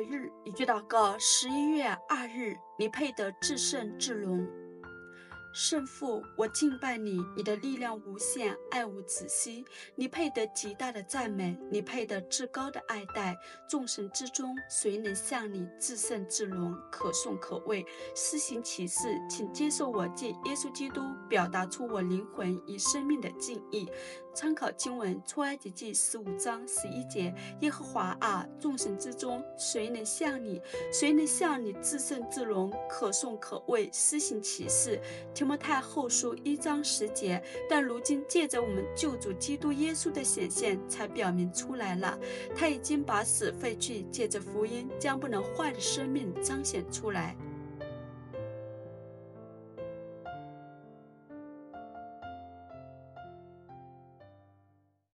日一句祷告：11月2日，你配得至圣至荣。圣父，我敬拜你，你的力量无限，爱无止息，你配得极大的赞美，你配得至高的爱戴。众神之中，谁能像你至圣至荣，可颂可畏，施行奇事？请接受我借耶稣基督表达出我灵魂与生命的敬意。参考经文出埃及记15章11节：耶和华啊，众神之中，谁能像你？谁能像你至圣至荣，可颂可畏，施行奇事？提摩太后书1章10节。但如今借着我们救主基督耶稣的显现，才表明出来了。他已经把死废去，借着福音将不能坏的生命彰显出来。